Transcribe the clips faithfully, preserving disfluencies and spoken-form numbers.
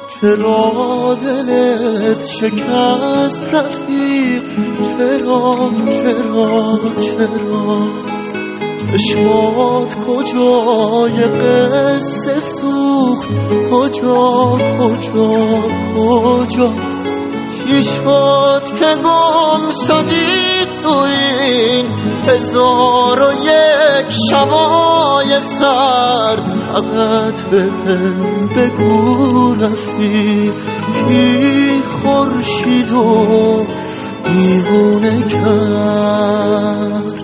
چرا دلت شکست رفیق؟ چرا چرا چرا چشمات کجای قصه سوخت؟ کجا کجا کجا چی شد که گم شدی تو این هزار و یک شبای سرد؟ فقط بهم بگو رفیق کی خورشیدو دیوونه کرد؟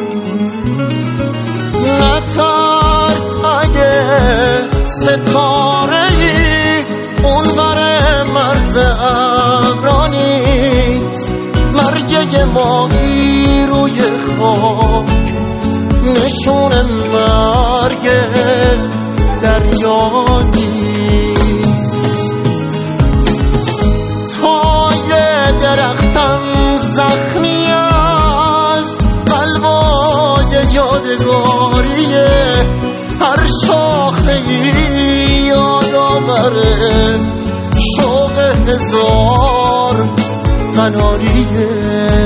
نترس اگه ستاره ای اون بر مرز ابرانیست، مرگه ماهی روی خاک نشون مرگ دریا نیست. تای درختم زخمی از قلبای یادگاریه، هر شاخه ای یادآوره شوق هزار قناریه.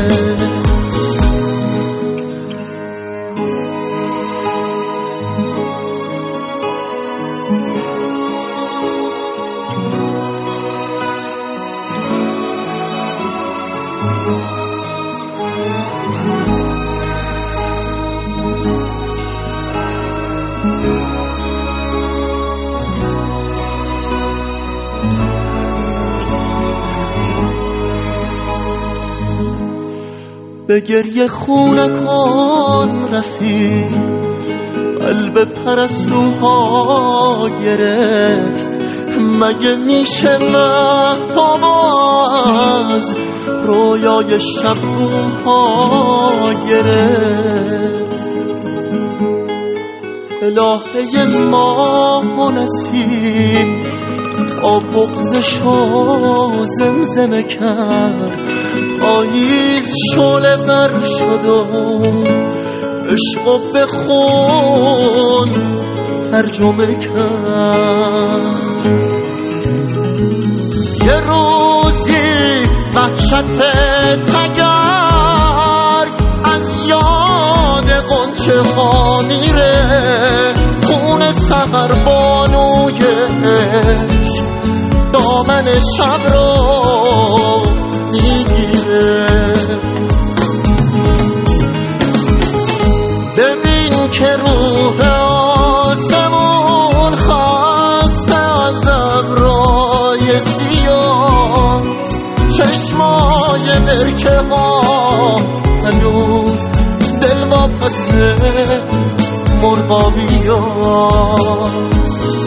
به گریه خونه کن رفیق، قلب پرستوها گرفت. مگه میشه مهتاب از رویای شبوها گرفت؟ الهه ماه و نسیم تا بغضشو زمزمه کرد. پاییز شعله ور شد و عشقو به خون ترجمه کرد. یه روزی وحشت تگرگ از یاد غنچه ها میره، خون سحر بانوی عشق دامن شب رو میگیره. ببین که روح آسمون خسته از ابرای سیاه، چشمای برکه ها هنوز دل واپس مرغابی هاست.